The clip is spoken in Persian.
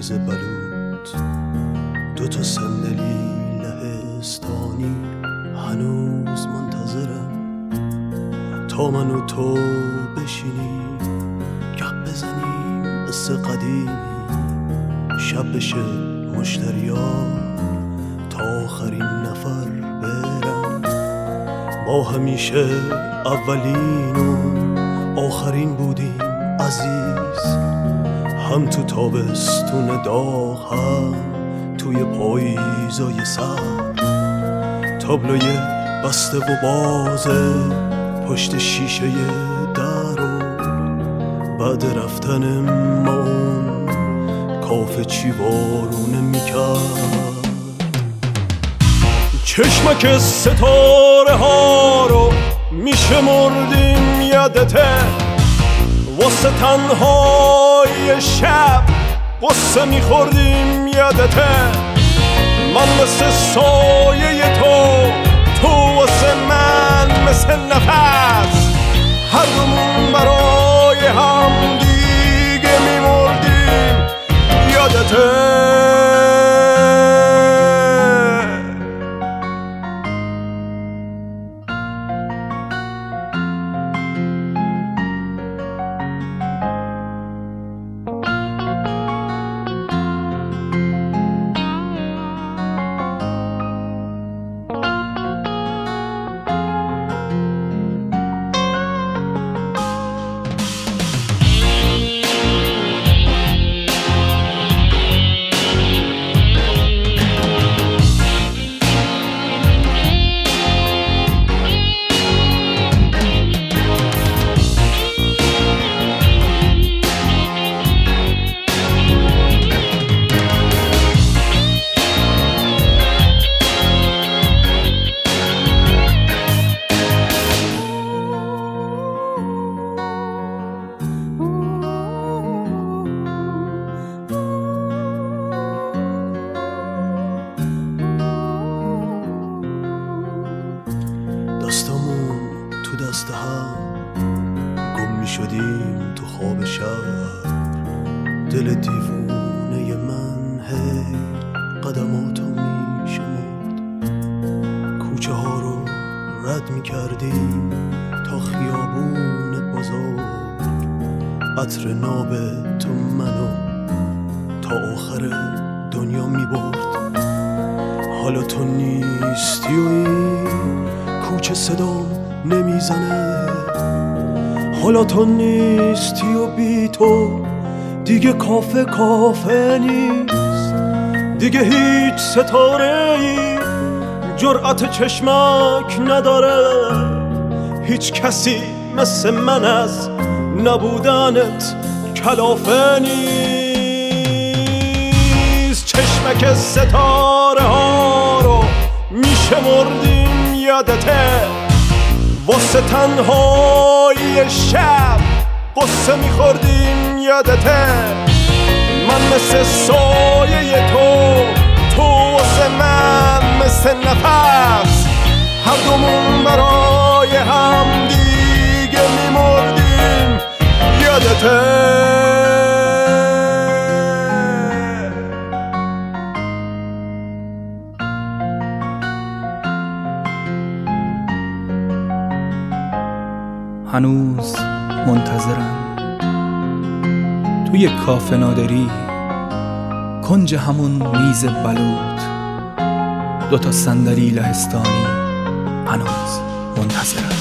میز بلوط، 2 صندلی لهستانی هنوز منتظرم تا من و تو بشینیم گپ بزنیم قصه قدیمی، شب بشه مشتریا تا آخرین نفر برم. ما همیشه اولین و آخرین بودیم عزیز، هم تو تابستون داغ هم توی پاییزای سرد. تابلوی بسته و بازه پشت شیشه در و بعد رفتن ما اون کافه چی وارونه میکرد. چشمک ستاره ها رو میشمردیم یادته، واسه تنهای شب قصه میخوردیم یادته. من مثل سایه تو واسه من مثل نفس، هر دومون برای هم دیگه میمردیم یادته. دستامون تو دست هم گم می شدیم تو خواب شب. دل دیوونه من هی قدماتو می شمرد، کوچه ها رو رد می کردیم تا خیابون بزرگ. عطر ناب تو منو تا آخر دنیا می برد. حالا تو نیستی و این کوچه صدام نمیزنه، حالا تو نیستی و بی تو دیگه کافه نیست. دیگه هیچ ستاره ای جرأت چشمک نداره، هیچ کسی مثل من از نبودنت کلافه نیست. چشمک ستاره ها رو میشمردیم یادته، واسه تنهای شب قصه میخوردیم یادته. من مثل سایه تو واسه من مثل نفس، هر دومون برای هم دیگه میمردیم یادته. هنوز منتظرم توی کافه نادری، کنج همون میز بلوط، 2 صندلی لهستانی هنوز منتظرم.